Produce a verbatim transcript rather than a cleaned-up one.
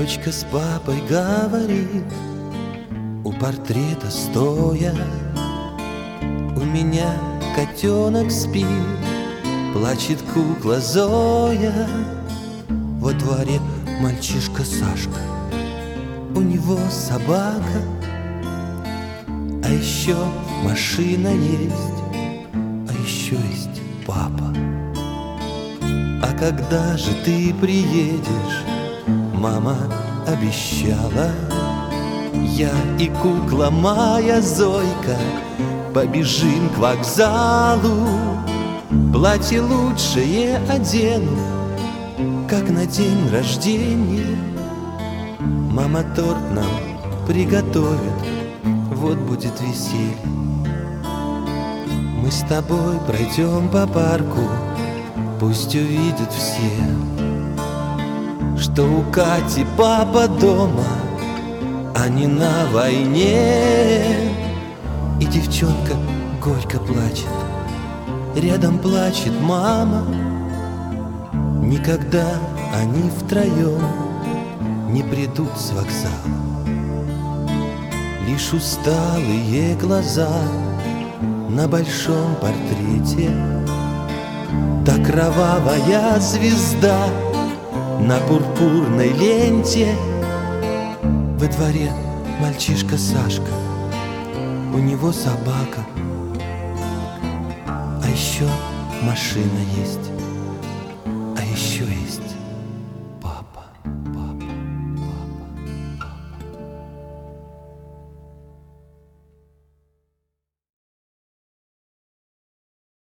Дочка с папой говорит, у портрета стоя: у меня котенок спит, плачет кукла Зоя. Во дворе мальчишка Сашка, у него собака, а еще машина есть, а еще есть папа. А когда же ты приедешь? Мама обещала. Я и кукла моя Зойка побежим к вокзалу. Платье лучшее одену, как на день рождения. Мама торт нам приготовит, вот будет веселье. Мы с тобой пройдем по парку, пусть увидят все, что у Кати папа дома, а не на войне. И девчонка горько плачет, рядом плачет мама. Никогда они втроем не придут с вокзала. Лишь усталые глаза на большом портрете, да кровавая звезда на пурпурной ленте. Во дворе мальчишка Сашка, у него собака, а еще машина есть.